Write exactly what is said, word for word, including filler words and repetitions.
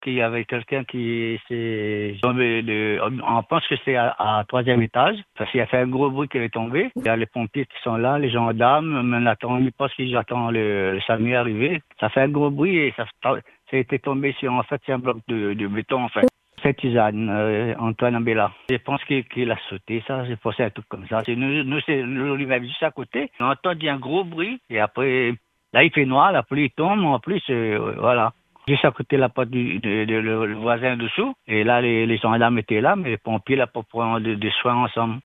qu'il y avait quelqu'un qui s'est tombé de, on pense que c'est à, à troisième étage, parce qu'il a fait un gros bruit qu'il est tombé. Il y a les pompiers qui sont là, les gendarmes, mais on attend, ils pensent qu'ils attendent le, le SAMU arriver. Ça fait un gros bruit et ça, ça a été tombé sur, en fait, c'est un bloc de, de béton, en fait. C'est tisane, euh, Antoine Ambella. Je pense qu'il qu'il a sauté, ça, j'ai pensé à un truc comme ça. C'est, nous, nous, c'est l'immeuble juste à côté. On a entendu un gros bruit et après, là, il fait noir, la pluie tombe, en plus, euh, voilà. Juste à côté de la porte du de, de, le, le voisin dessous. Et là, les, les gendarmes étaient là, mais les pompiers, là, pour prendre des, des soins ensemble.